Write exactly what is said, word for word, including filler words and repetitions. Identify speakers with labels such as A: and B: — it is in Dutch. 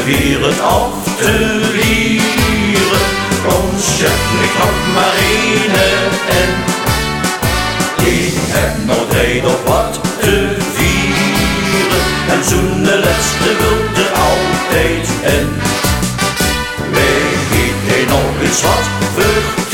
A: vieren af te vieren. Ons chef, ik had maar één en ik heb nog tijd of wat te vieren. En zo'n de laatste wil er altijd in. Wij geven nog eens wat verteren.